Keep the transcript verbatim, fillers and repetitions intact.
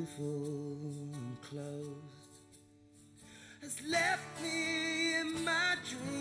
beautiful and closed has left me in my dreams.